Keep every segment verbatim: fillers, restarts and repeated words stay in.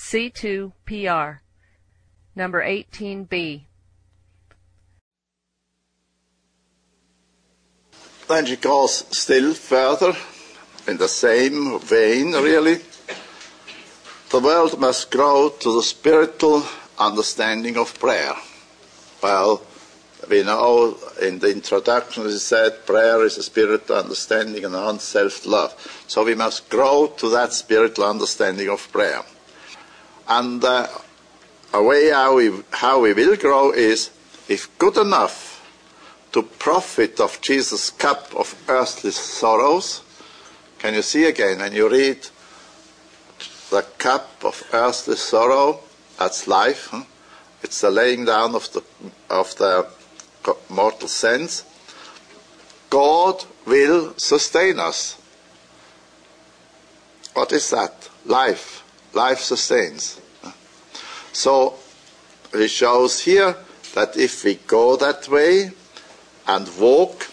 C two P R, number eighteen B. Then she goes still further, in the same vein, really. The world must grow to the spiritual understanding of prayer. Well, we know in the introduction it said prayer is a spiritual understanding and non-self-love. So we must grow to that spiritual understanding of prayer. And uh, a way how we, how we will grow is, if good enough to profit of Jesus' cup of earthly sorrows. Can you see again, when you read the cup of earthly sorrow, that's life. Huh? It's the laying down of the, of the mortal sins. God will sustain us. What is that? Life. Life sustains. So he shows here that if we go that way and walk,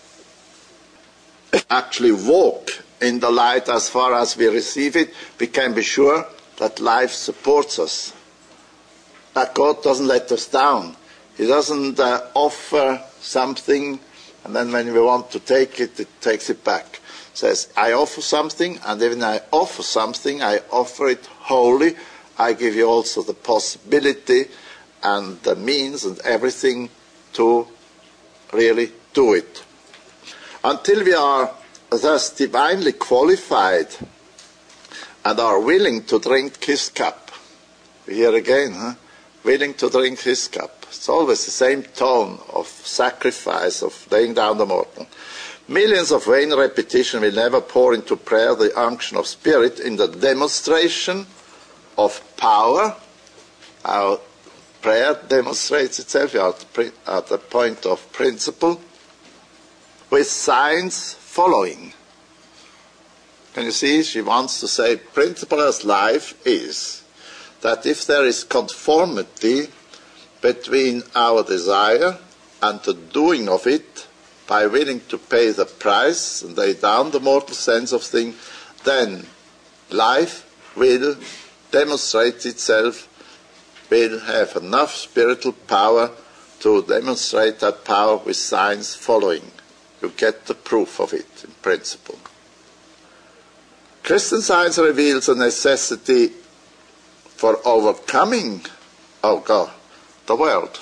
actually walk in the light as far as we receive it, we can be sure that life supports us. That God doesn't let us down. He doesn't uh, offer something and then when we want to take it, it takes it back. It says, I offer something, and when I offer something, I offer it wholly. I give you also the possibility and the means and everything to really do it. Until we are thus divinely qualified and are willing to drink his cup. Here again, huh? Willing to drink his cup. It's always the same tone of sacrifice, of laying down the mortal. Millions of vain repetition will never pour into prayer the unction of spirit in the demonstration of power. Our prayer demonstrates itself at the, at the point of principle, with signs following. Can you see? She wants to say, principle as life is that if there is conformity between our desire and the doing of it, by willing to pay the price and lay down the mortal sense of things, then life will demonstrate itself, will have enough spiritual power to demonstrate that power with signs following. You get the proof of it in principle. Christian Science reveals a necessity for overcoming, oh God, the world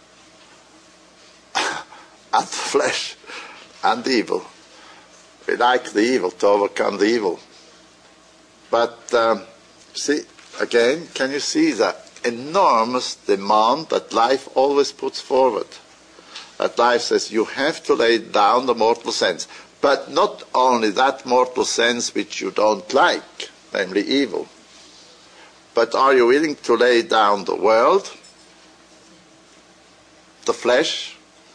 and the flesh and evil. We like the evil, to overcome the evil. But um, see, again, can you see that enormous demand that life always puts forward? That life says you have to lay down the mortal sense. But not only that mortal sense which you don't like, namely evil. But are you willing to lay down the world, the flesh,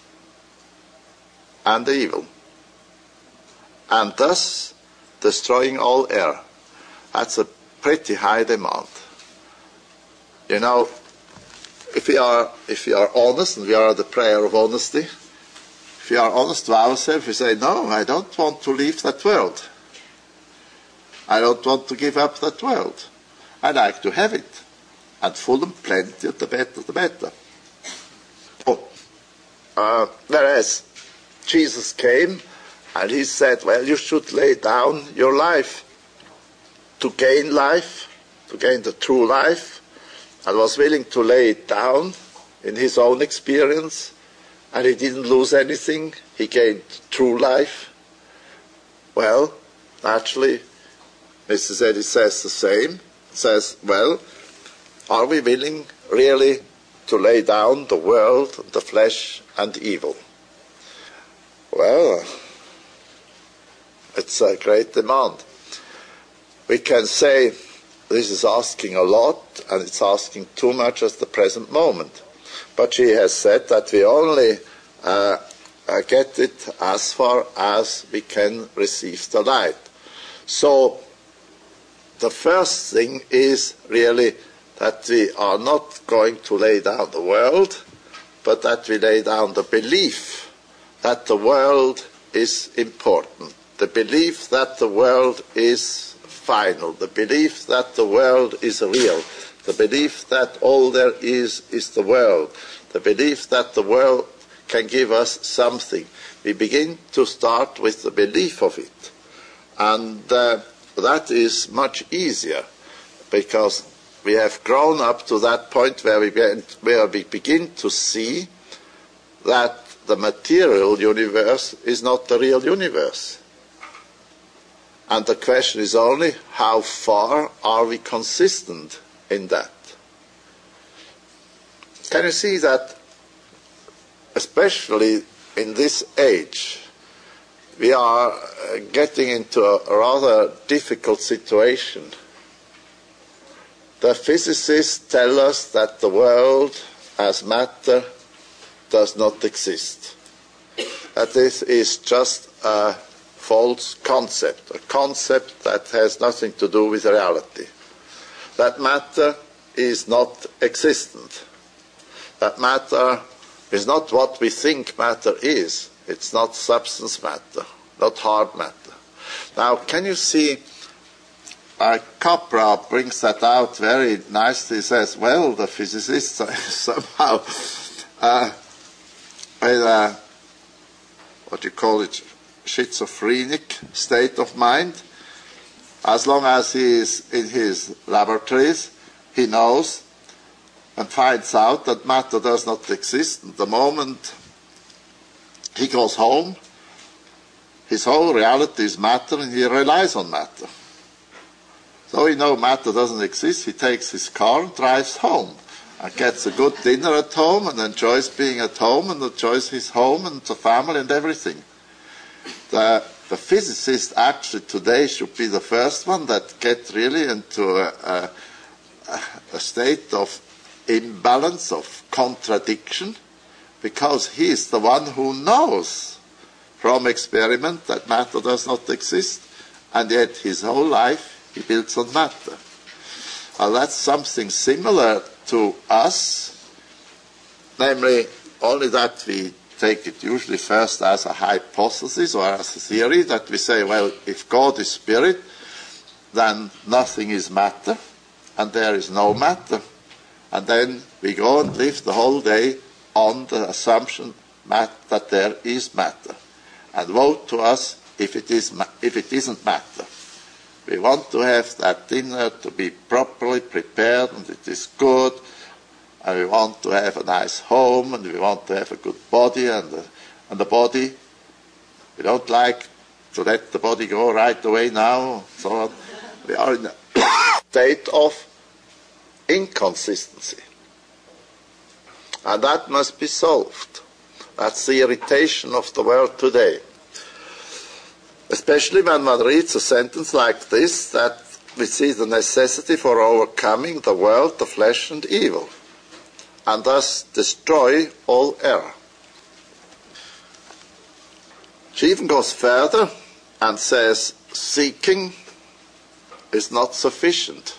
and the evil? And thus destroying all error. That's a pretty high demand. You know, if we are if we are honest, and we are the prayer of honesty, if we are honest to ourselves, we say, no, I don't want to leave that world. I don't want to give up that world. I like to have it. And full and plenty, the better, the better. Oh. Uh, whereas Jesus came and he said, well, you should lay down your life to gain life, to gain the true life, and was willing to lay it down in his own experience, and he didn't lose anything. He gained true life. Well, naturally, Missus Eddy says the same. Says, well, are we willing really to lay down the world, the flesh, and evil? Well, it's a great demand. We can say this is asking a lot, and it's asking too much at the present moment. But she has said that we only uh, uh, get it as far as we can receive the light. So the first thing is really that we are not going to lay down the world, but that we lay down the belief that the world is important, the belief that the world is final, the belief that the world is real, the belief that all there is is the world, the belief that the world can give us something. We begin to start with the belief of it. And uh, that is much easier because we have grown up to that point where we, begin, where we begin to see that the material universe is not the real universe. And the question is only, how far are we consistent in that? Can you see that, especially in this age, we are getting into a rather difficult situation? The physicists tell us that the world as matter does not exist. That this is just a false concept, a concept that has nothing to do with reality. That matter is not existent. That matter is not what we think matter is. It's not substance matter, not hard matter. Now, can you see, uh, Capra brings that out very nicely. He says, well, the physicists are somehow uh, in a, what you call it, schizophrenic state of mind. As long as he is in his laboratories, he knows and finds out that matter does not exist. And the moment he goes home, his whole reality is matter and he relies on matter. So he knows matter doesn't exist. He takes his car and drives home and gets a good dinner at home and enjoys being at home and enjoys his home and the family and everything. The, the physicist actually today should be the first one that gets really into a, a, a state of imbalance, of contradiction, because he is the one who knows from experiment that matter does not exist, and yet his whole life he builds on matter. Well, that's something similar to us, namely only that we take it usually first as a hypothesis or as a theory, that we say, well, if God is spirit, then nothing is matter, and there is no matter. And then we go and live the whole day on the assumption that there is matter. And vote to us if it is if it isn't matter. We want to have that dinner to be properly prepared and it is good. And we want to have a nice home and we want to have a good body. And the, and the body, we don't like to let the body go right away now. So on. We are in a state of inconsistency. And that must be solved. That's the irritation of the world today. Especially when one reads a sentence like this, that we see the necessity for overcoming the world, the flesh and evil, and thus destroy all error. She even goes further and says, seeking is not sufficient.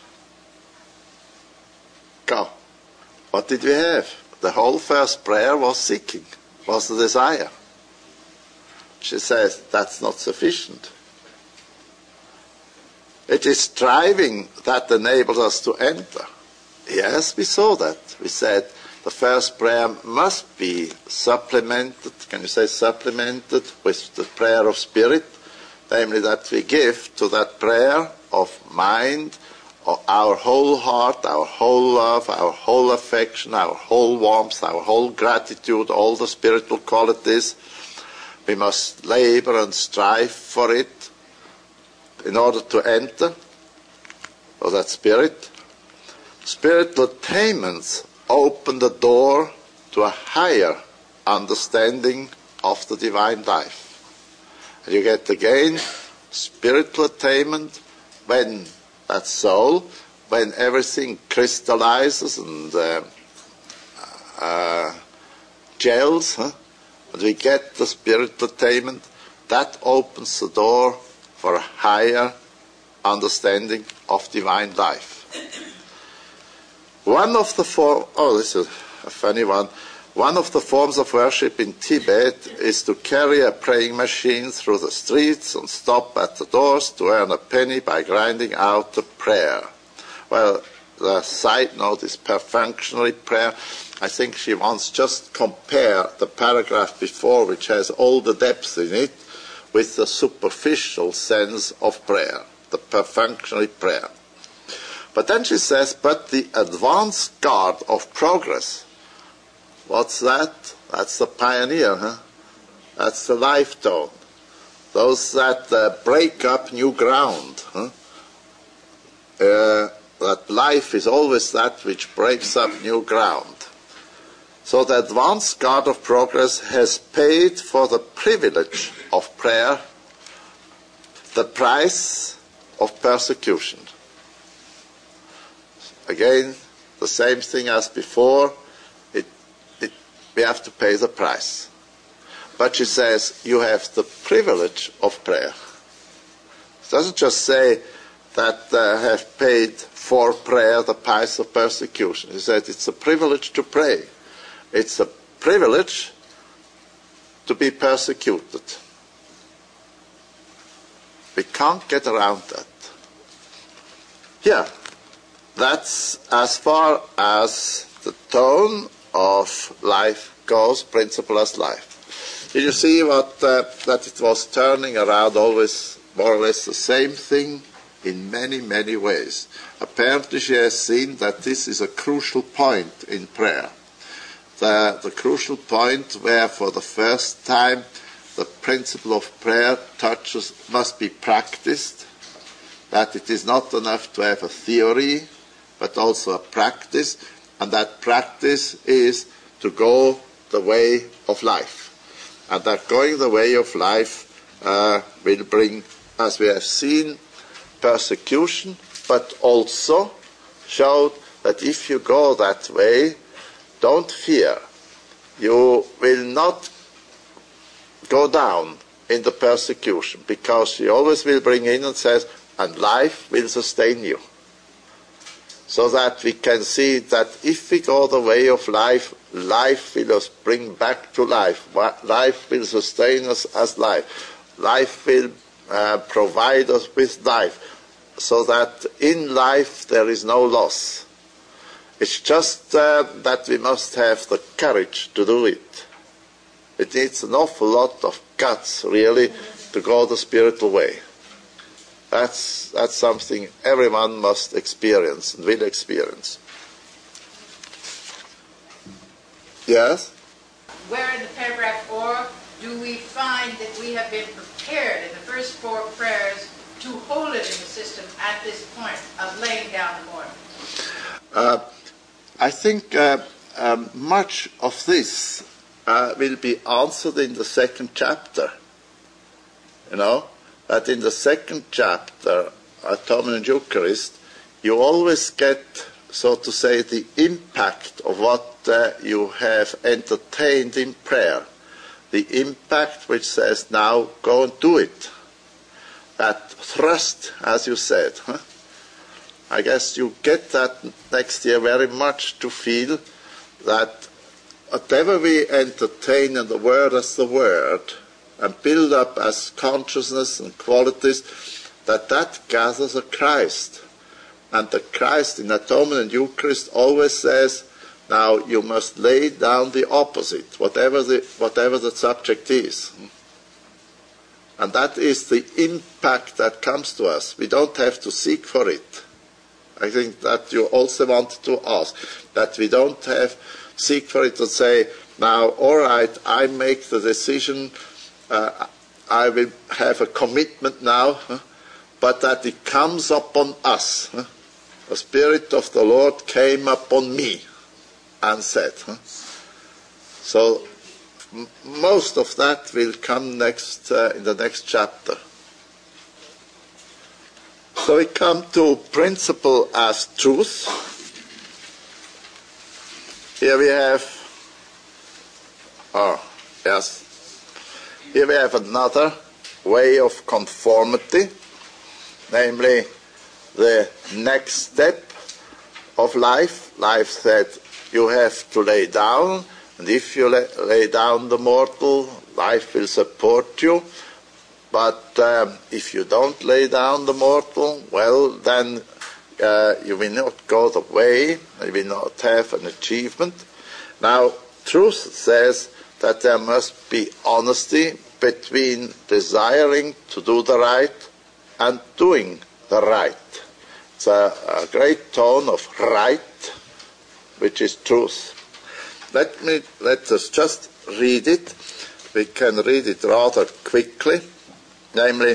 Go. What did we have? The whole first prayer was seeking, was the desire. She says that's not sufficient. It is striving that enables us to enter. Yes, we saw that. We said the first prayer must be supplemented, can you say supplemented, with the prayer of spirit, namely that we give to that prayer of mind, our whole heart, our whole love, our whole affection, our whole warmth, our whole gratitude, all the spiritual qualities. We must labor and strive for it in order to enter, or that spirit. Spiritual attainments open the door to a higher understanding of the divine life. And you get again spiritual attainment when that soul, when everything crystallizes and uh, uh, gels, huh? And we get the spiritual attainment, that opens the door for a higher understanding of divine life. One of the form, oh, this is a funny one. One of the forms of worship in Tibet is to carry a praying machine through the streets and stop at the doors to earn a penny by grinding out a prayer. Well, the side note is perfunctory prayer. I think she wants just compare the paragraph before, which has all the depth in it, with the superficial sense of prayer, the perfunctory prayer. But then she says, but the advance guard of progress, what's that? That's the pioneer, huh? That's the life tone. Those that uh, break up new ground. Huh? Uh, that life is always that which breaks up new ground. So the advance guard of progress has paid for the privilege of prayer the price of persecution. Again, the same thing as before, it, it, we have to pay the price. But she says, you have the privilege of prayer. It doesn't just say that uh, have paid for prayer the price of persecution. She said it's a privilege to pray. It's a privilege to be persecuted. We can't get around that. Yeah, that's as far as the tone of life goes, principle as life. Did you see what uh, that it was turning around always more or less the same thing in many, many ways? Apparently she has seen that this is a crucial point in prayer. The, the crucial point where for the first time the principle of prayer touches must be practiced, that it is not enough to have a theory, but also a practice, and that practice is to go the way of life. And that going the way of life uh, will bring, as we have seen, persecution, but also showed that if you go that way, don't fear. You will not go down in the persecution, because she always will bring in and says, and life will sustain you. So that we can see that if we go the way of life, life will us bring back to life. Life will sustain us as life. Life will uh, provide us with life, so that in life there is no loss. It's just uh, that we must have the courage to do it. It needs an awful lot of guts, really, to go the spiritual way. That's, that's something everyone must experience and will experience. Yes? Where in the paragraph four do we find that we have been prepared in the first four prayers to hold it in the system at this point of laying down the mortal? Uh, I think uh, um, much of this uh, will be answered in the second chapter. You know? That in the second chapter, Atonement and Eucharist, you always get, so to say, the impact of what uh, you have entertained in prayer. The impact which says, now go and do it. That thrust, as you said. Huh? I guess you get that next year very much to feel that whatever we entertain in the Word as the Word, and build up as consciousness and qualities, that that gathers a Christ. And the Christ in Atonement and Eucharist always says, now you must lay down the opposite, whatever the, whatever the subject is. And that is the impact that comes to us. We don't have to seek for it. I think that you also wanted to ask, that we don't have seek for it and say, now, all right, I make the decision, Uh, I will have a commitment now, huh? But that it comes upon us. Huh? The Spirit of the Lord came upon me and said. Huh? So m- most of that will come next uh, in the next chapter. So we come to principle as truth. Here we have, oh, yes. Here we have another way of conformity, namely the next step of life. Life said you have to lay down, and if you lay, lay down the mortal, life will support you. But um, if you don't lay down the mortal, well, then uh, you will not go the way, you will not have an achievement. Now, truth says that there must be honesty between desiring to do the right and doing the right. It's a, a great tone of right, which is truth. Let me let us just read it. We can read it rather quickly. Namely,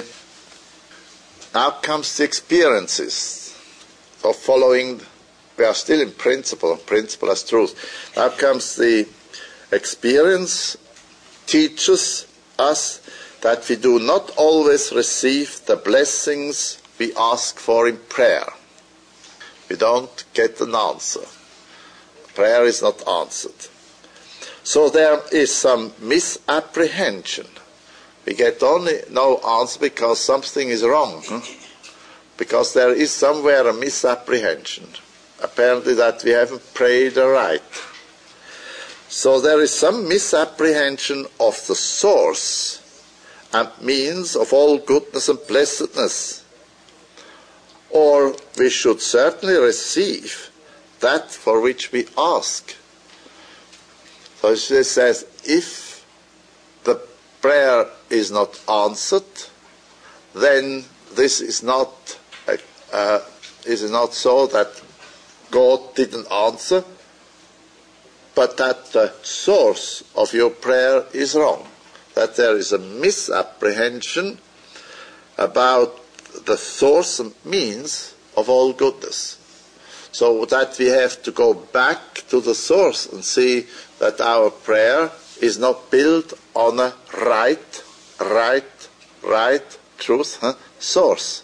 now comes the experiences of following. We are still in principle, principle as truth. Now comes the experience teaches us that we do not always receive the blessings we ask for in prayer. We don't get an answer. Prayer is not answered. So there is some misapprehension. We get only no answer because something is wrong. Huh? Because there is somewhere a misapprehension. Apparently that we haven't prayed aright. So there is some misapprehension of the source and means of all goodness and blessedness. Or we should certainly receive that for which we ask. So it says, if the prayer is not answered, then this is not uh, uh, is not so that God didn't answer, but that the source of your prayer is wrong, that there is a misapprehension about the source and means of all goodness. So that we have to go back to the source and see that our prayer is not built on a right, right, right truth huh, source.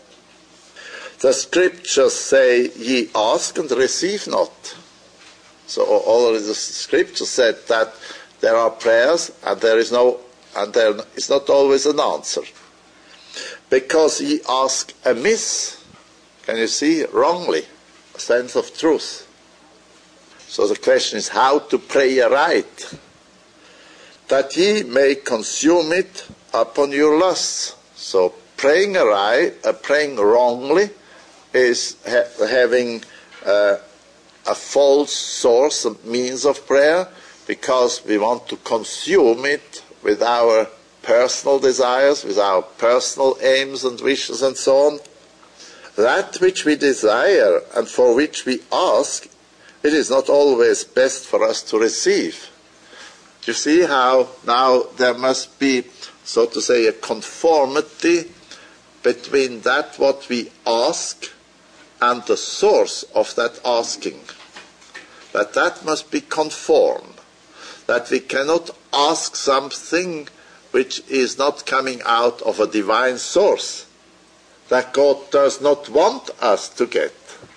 The scriptures say, ye ask and receive not. So already the scripture said that there are prayers and there is no, and there is not always an answer. Because ye ask amiss, can you see, wrongly, a sense of truth. So the question is how to pray aright, that ye may consume it upon your lusts. So praying aright, uh, praying wrongly, is ha- having uh, a false source and means of prayer, because we want to consume it with our personal desires, with our personal aims and wishes and so on. That which we desire and for which we ask, it is not always best for us to receive. You see how now there must be, so to say, a conformity between that what we ask and the source of that asking. That that must be conformed. That we cannot ask something which is not coming out of a divine source, that God does not want us to get.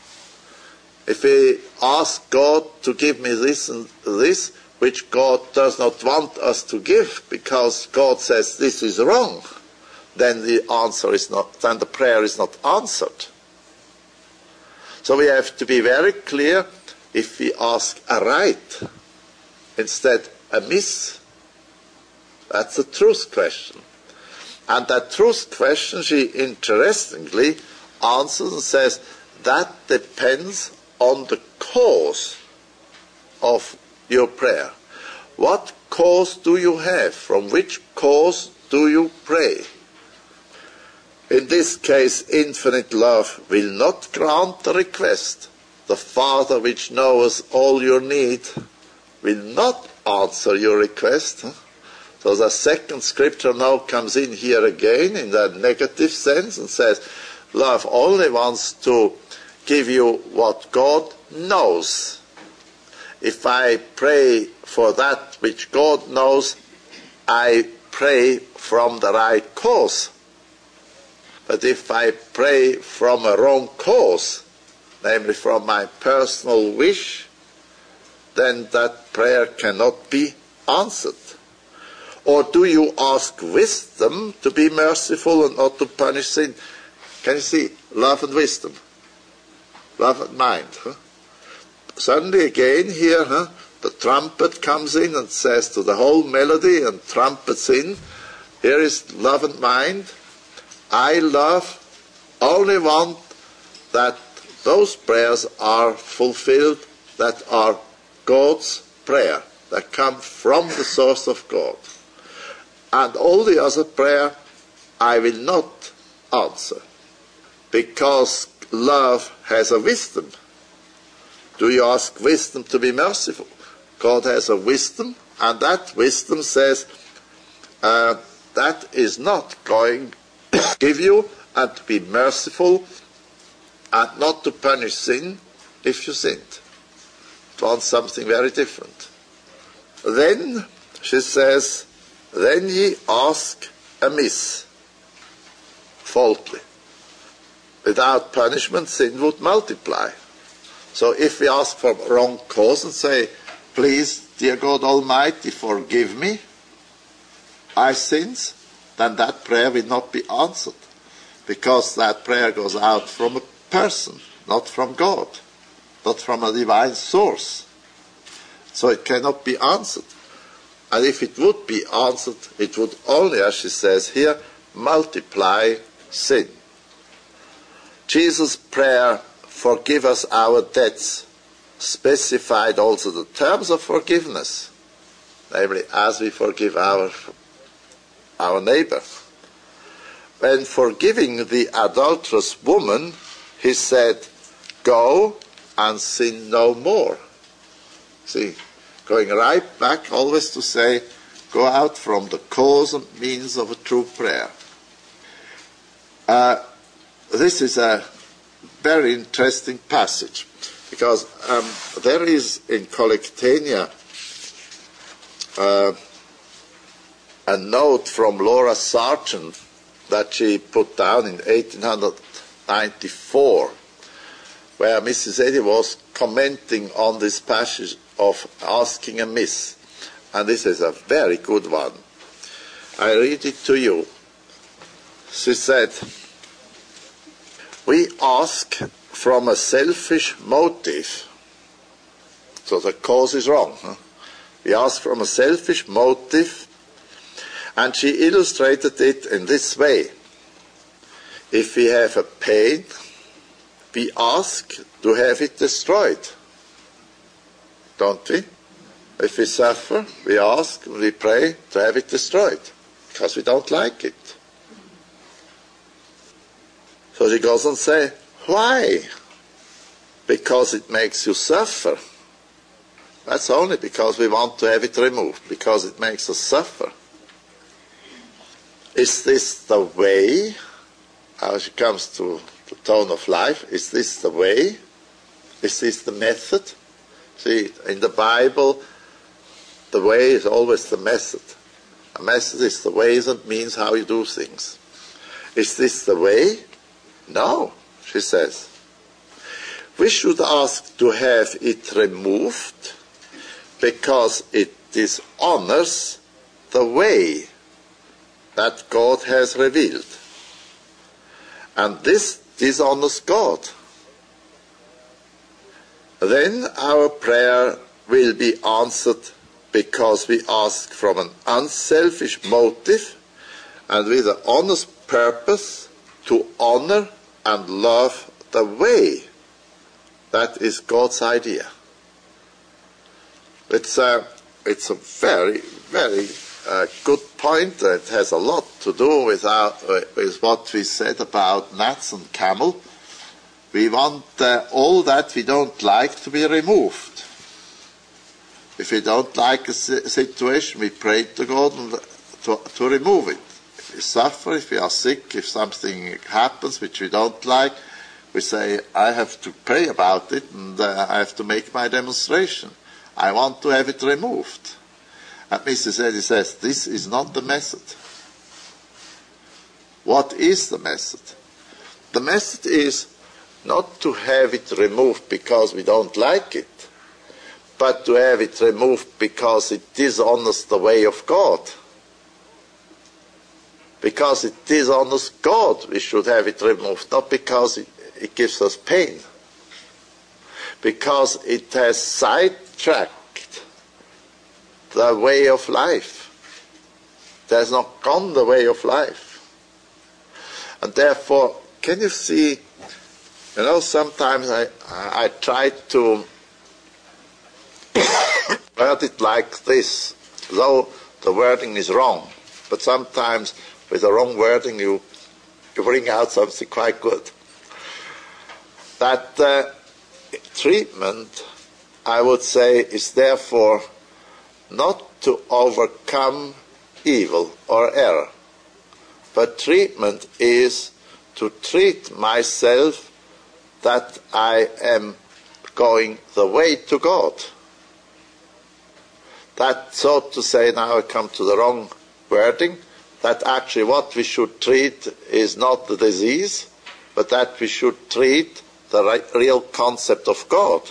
If we ask God to give me this and this, which God does not want us to give, because God says this is wrong, then the answer is not, then the prayer is not answered. So we have to be very clear if we ask aright instead amiss. That's a truth question. And that truth question, she interestingly answers and says, that depends on the cause of your prayer. What cause do you have? From which cause do you pray? In this case, infinite love will not grant the request. The Father which knows all your need will not answer your request. So the second scripture now comes in here again in the negative sense and says, love only wants to give you what God knows. If I pray for that which God knows, I pray from the right cause. But if I pray from a wrong cause, namely from my personal wish, then that prayer cannot be answered. Or do you ask wisdom to be merciful and not to punish sin? Can you see? Love and wisdom. Love and mind. Huh? Suddenly again here, huh, the trumpet comes in and says to the whole melody and trumpets in, here is love and mind. I love, only want that those prayers are fulfilled that are God's prayer, that come from the source of God. And all the other prayer I will not answer, because love has a wisdom. Do you ask wisdom to be merciful? God has a wisdom, and that wisdom says uh, that is not going to give you and to be merciful and not to punish sin if you sinned. It wants something very different. Then, she says, then ye ask amiss, faultily. Without punishment, sin would multiply. So if we ask for wrong cause and say, please, dear God Almighty, forgive me my sins, then that prayer will not be answered, because that prayer goes out from a person, not from God, not from a divine source. So it cannot be answered. And if it would be answered, it would only, as she says here, multiply sin. Jesus' prayer, forgive us our debts, specified also the terms of forgiveness, namely, as we forgive our, our neighbor. When forgiving the adulterous woman, he said, go and sin no more. See, going right back always to say, go out from the cause and means of a true prayer. Uh, this is a very interesting passage, because um, there is in Collectania uh, a note from Laura Sargent that she put down in eighteen ninety-four, where Missus Eddy was commenting on this passage of asking amiss. And this is a very good one. I read it to you. She said, we ask from a selfish motive. So the cause is wrong. Huh? We ask from a selfish motive, and she illustrated it in this way. If we have a pain, we ask to have it destroyed. Don't we? If we suffer, we ask, we pray to have it destroyed, because we don't like it. So she goes on to say, why? Because it makes you suffer. That's only because we want to have it removed, because it makes us suffer. Is this the way? How she comes to the tone of life. Is this the way? Is this the method? See, in the Bible, the way is always the method. A method is the ways and means how you do things. Is this the way? No, she says. We should ask to have it removed because it dishonors the way that God has revealed. And this dishonors God. Then our prayer will be answered because we ask from an unselfish motive and with an honest purpose to honor and love the way. That is God's idea. It's a, it's a very, very uh, good point. It has a lot to do with, our, with what we said about gnats and camel. We want uh, all that we don't like to be removed. If we don't like a situation, we pray to God to, to remove it. If we suffer, if we are sick, if something happens which we don't like, we say, I have to pray about it and uh, I have to make my demonstration. I want to have it removed. And Missus Eddy says, this is not the method. What is the method? The method is not to have it removed because we don't like it, but to have it removed because it dishonors the way of God. Because it dishonors God, we should have it removed, not because it, it gives us pain. Because it has sidetracked the way of life. It has not gone the way of life. And therefore, can you see You know, sometimes I, I, I try to word it like this, though the wording is wrong. But sometimes with the wrong wording you, you bring out something quite good. That uh, treatment, I would say, is therefore not to overcome evil or error, but treatment is to treat myself that I am going the way to God. That, so to say, now I come to the wrong wording, that actually what we should treat is not the disease, but that we should treat the right, real concept of God.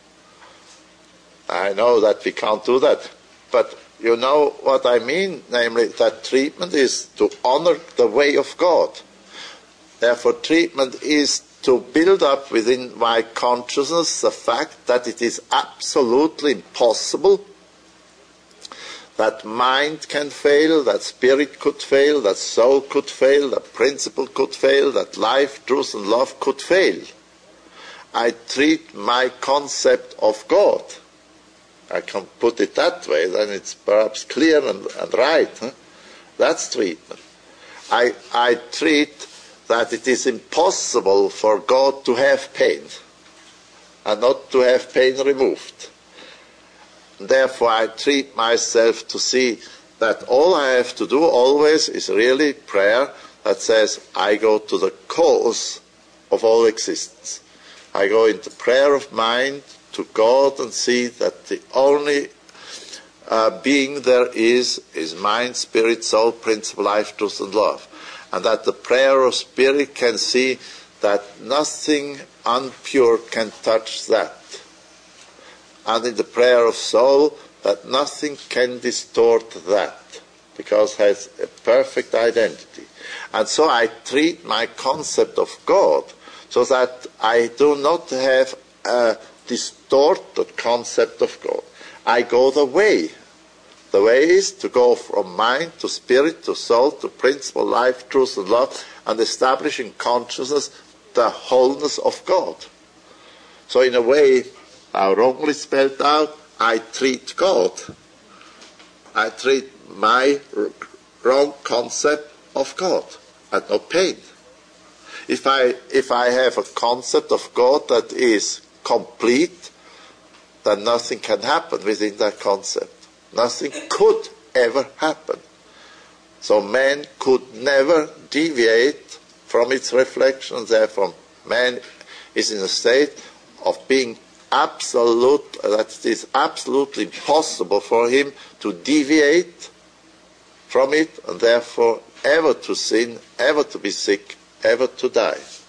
I know that we can't do that, but you know what I mean, namely that treatment is to honor the way of God. Therefore, treatment is to build up within my consciousness the fact that it is absolutely impossible that mind can fail, that spirit could fail, that soul could fail, that principle could fail, that life, truth and love could fail. I treat my concept of God. I can put it that way, then it's perhaps clear and, and right. Huh? That's treatment. I, I treat that it is impossible for God to have pain and not to have pain removed. Therefore, I treat myself to see that all I have to do always is really prayer that says, I go to the cause of all existence. I go into prayer of mind to God and see that the only uh, being there is, is mind, spirit, soul, principle, life, truth and love. And that the prayer of spirit can see that nothing impure can touch that. And in the prayer of soul, that nothing can distort that, because it has a perfect identity. And so I treat my concept of God so that I do not have a distorted concept of God. I go the way. The way is to go from mind to spirit to soul to principle, life, truth and love, and establish in consciousness the wholeness of God. So in a way, how wrongly spelled out, I treat God. I treat my wrong concept of God and no pain. If I, if I have a concept of God that is complete, then nothing can happen within that concept. Nothing could ever happen. So man could never deviate from its reflection. Therefore, man is in a state of being absolute, that it is absolutely impossible for him to deviate from it, and therefore ever to sin, ever to be sick, ever to die.